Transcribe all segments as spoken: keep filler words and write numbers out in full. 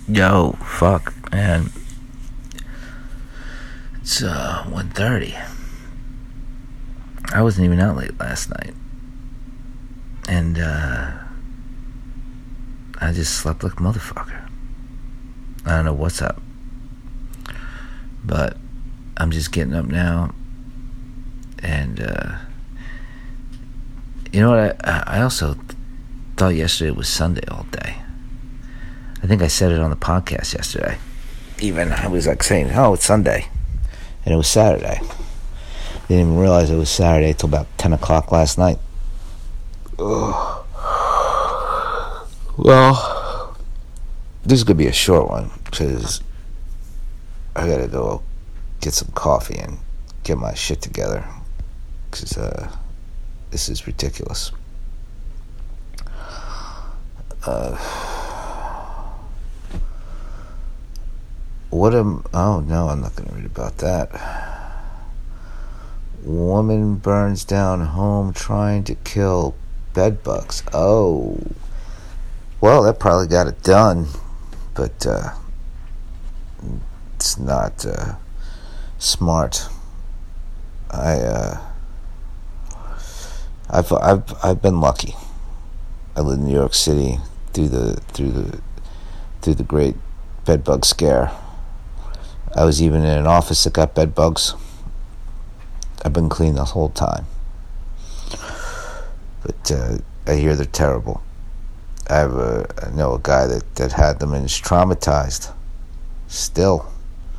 Yo, fuck, man. It's uh one thirty. I wasn't even out late last night. And uh I just slept like a motherfucker. I don't know what's up. But I'm just getting up now. And uh you know what, I I also thought yesterday was Sunday all day. I think I said it on the podcast yesterday. Even I was like saying, oh, it's Sunday. And it was Saturday. Didn't even realize it was Saturday until about ten o'clock last night. Ugh. Well, this is going to be a short one because I got to go get some coffee and get my shit together because uh, this is ridiculous. Uh... What am... Oh, no, I'm not going to read about that. Woman burns down home trying to kill bedbugs. Oh. Well, that probably got it done. But, uh... it's not, uh... smart. I, uh... I've, I've, I've been lucky. I live in New York City through the, through the, through the great bedbug scare. I was even in an office that got bed bugs. I've been clean the whole time. But uh, I hear they're terrible. I have a, I know a guy that, that had them and is traumatized. Still.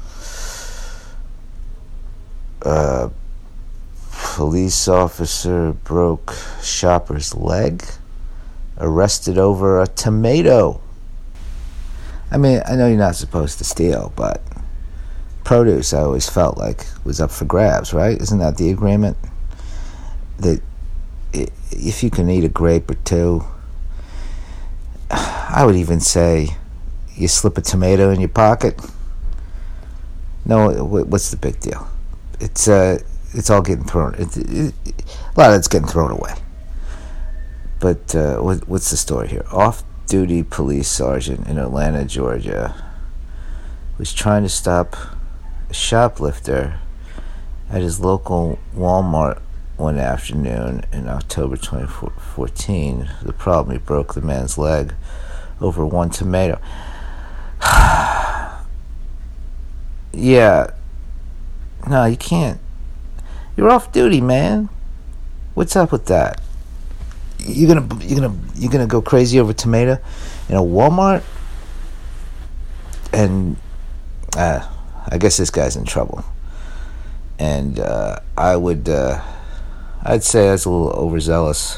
Uh, police officer broke shopper's leg. Arrested over a tomato. I mean, I know you're not supposed to steal, but produce, I always felt like, was up for grabs, right? Isn't that the agreement? That if you can eat a grape or two, I would even say you slip a tomato in your pocket. No, what's the big deal? It's uh, it's all getting thrown. It, it, a lot of it's getting thrown away. But uh, what, what's the story here? Off-duty police sergeant in Atlanta, Georgia, was trying to stop a shoplifter at his local Walmart one afternoon in October twenty fourteen. The problem, he broke the man's leg over one tomato. Yeah. No, you can't. You're off duty, man. What's up with that? You're gonna you're gonna you're gonna go crazy over tomato in a Walmart? And uh I guess this guy's in trouble. And uh, I would, uh, I'd say that's a little overzealous.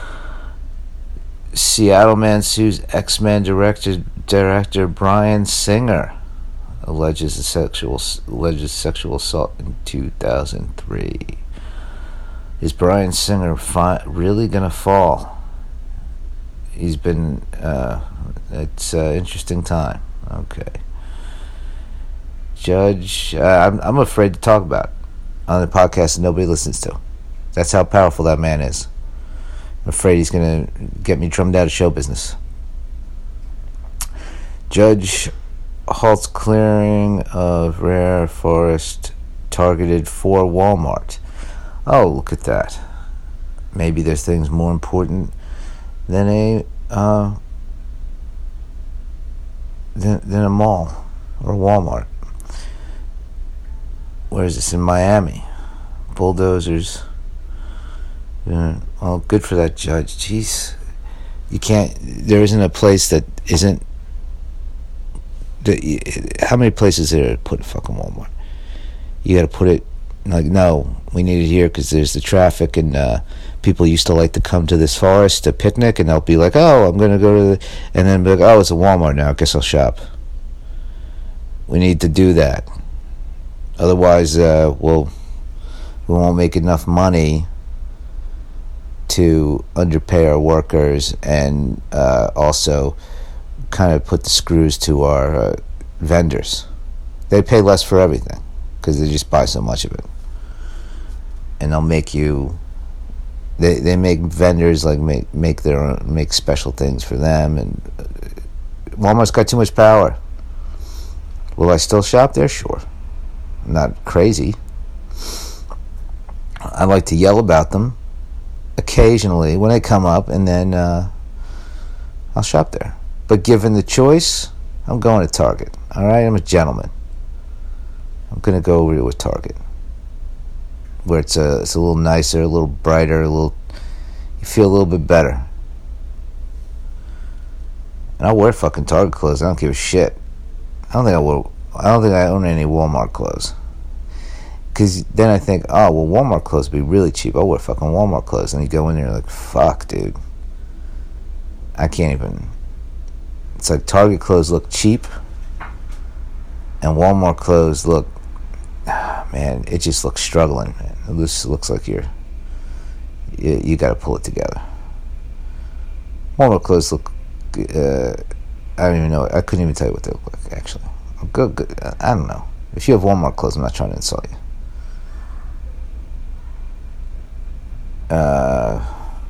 Seattle man sues X-Men director director Bryan Singer, alleges a sexual alleges sexual assault in two thousand three. Is Bryan Singer fi- really gonna fall? He's been. Uh, it's an interesting time. Okay. Judge, uh, I'm, I'm afraid to talk about it on the podcast that nobody listens to. That's how powerful that man is. I'm afraid he's going to get me drummed out of show business. Judge halts clearing of rare forest targeted for Walmart. Oh, look at that. Maybe there's things more important than a uh, than, than a mall or a Walmart. Where is this? In Miami. Bulldozers. Yeah, well, good for that judge. Jeez. You can't... There isn't a place that isn't... How many places are there to put a fucking Walmart? You gotta put it... Like, no, we need it here because there's the traffic and uh, people used to like to come to this forest to picnic and they'll be like, oh, I'm gonna go to the... And then be like, oh, it's a Walmart now. I guess I'll shop. We need to do that. Otherwise, uh, we'll, we won't make enough money to underpay our workers and uh, also kind of put the screws to our uh, vendors. They pay less for everything because they just buy so much of it. And they'll make you... They they make vendors like make make their own, make special things for them, and uh, Walmart's got too much power. Will I still shop there? Sure. I'm not crazy. I like to yell about them occasionally when they come up, and then uh, I'll shop there. But given the choice, I'm going to Target. All right, I'm a gentleman. I'm going to go over to a Target where it's a it's a little nicer, a little brighter, a little. You feel a little bit better. And I'll wear fucking Target clothes. I don't give a shit. I don't think I will. I don't think I own any Walmart clothes. Because then I think, oh, well, Walmart clothes would be really cheap. I'll wear fucking Walmart clothes. And you go in there like, fuck, dude. I can't even. It's like Target clothes look cheap. And Walmart clothes look, ah, man, it just looks struggling, man. It just looks like you're, you, you got to pull it together. Walmart clothes look, uh, I don't even know. I couldn't even tell you what they look like, actually. Good, good. I don't know. If you have Walmart clothes, I'm not trying to insult you. Uh,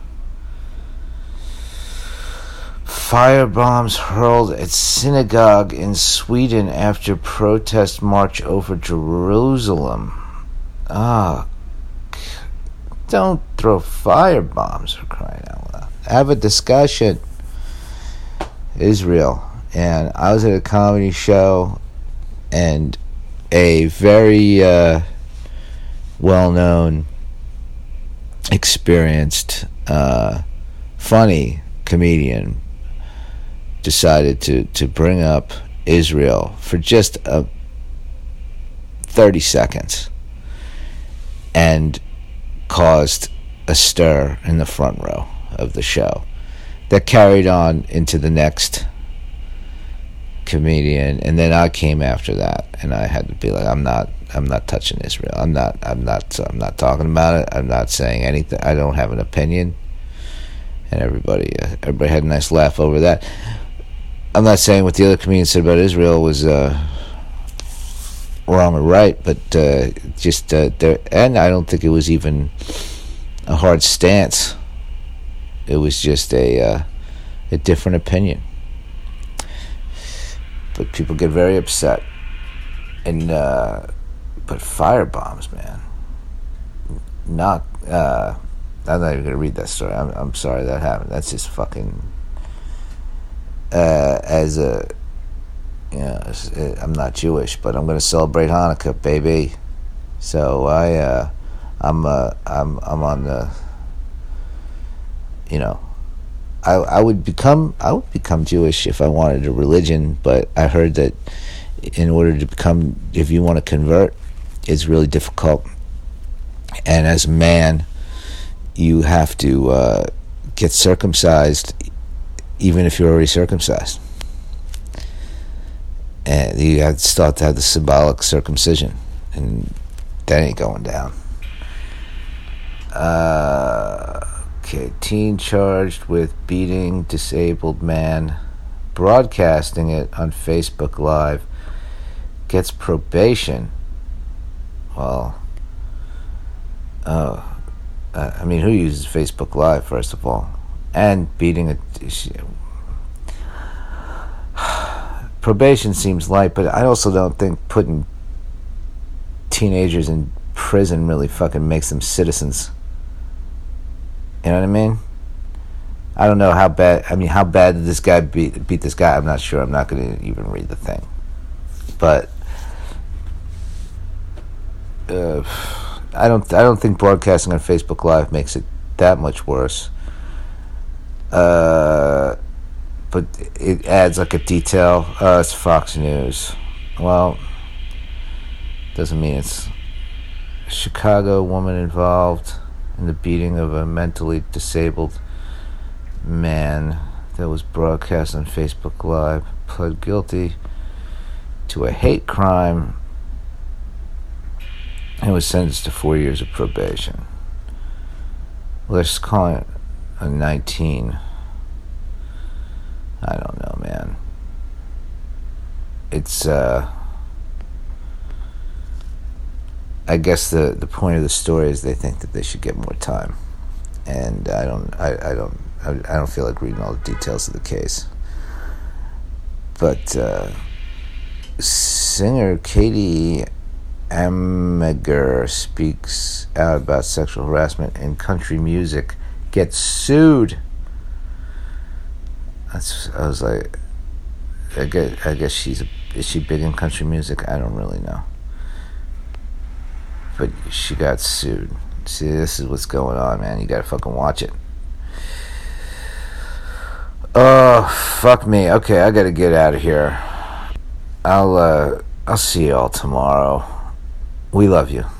firebombs hurled at synagogue in Sweden after protest march over Jerusalem. Ah, oh, don't throw firebombs, for crying out loud. Have a discussion. Israel. And I was at a comedy show, and a very uh, well-known, experienced, uh, funny comedian decided to, to bring up Israel for just uh, thirty seconds and caused a stir in the front row of the show that carried on into the next comedian, and then I came after that, and I had to be like, I'm not, I'm not touching Israel. I'm not, I'm not, I'm not talking about it. I'm not saying anything. I don't have an opinion. And everybody, uh, everybody had a nice laugh over that. I'm not saying what the other comedian said about Israel was uh, wrong or right, but uh, just uh, there, and I don't think it was even a hard stance. It was just a uh, a different opinion. But people get very upset. And, uh, but firebombs, man. Not, uh, I'm not even going to read that story. I'm, I'm sorry that happened. That's just fucking, uh, as a, you know, I'm not Jewish, but I'm going to celebrate Hanukkah, baby. So I, uh, I'm, uh, I'm, I'm on the, you know, I, I would become I would become Jewish if I wanted a religion, but I heard that in order to become, if you want to convert, it's really difficult. And as a man, you have to uh, get circumcised, even if you're already circumcised. And you have to start to have the symbolic circumcision, and that ain't going down. Uh... Okay, teen charged with beating disabled man, broadcasting it on Facebook Live, gets probation. Well, oh, uh, I mean, who uses Facebook Live, first of all? And beating a... Probation seems light, but I also don't think putting teenagers in prison really fucking makes them citizens. You know what I mean? I don't know how bad. I mean, how bad did this guy beat beat this guy? I'm not sure. I'm not going to even read the thing. But uh, I don't. I don't think broadcasting on Facebook Live makes it that much worse. Uh, but it adds like a detail. Uh, it's Fox News. Well, doesn't mean it's a Chicago woman involved in the beating of a mentally disabled man that was broadcast on Facebook Live, pled guilty to a hate crime and was sentenced to four years of probation. Let's call it a nineteen. I don't know, man. It's, uh... I guess the, the point of the story is they think that they should get more time, and I don't I, I don't I, I don't feel like reading all the details of the case. But uh, singer Katie Amager speaks out about sexual harassment in country music, gets sued. That's, I was like, I guess, I guess she's, is she big in country music? I don't really know. But she got sued. See, this is what's going on, man. You gotta fucking watch it. Oh, fuck me. Okay, I gotta get out of here. I'll, uh, I'll see y'all tomorrow. We love you.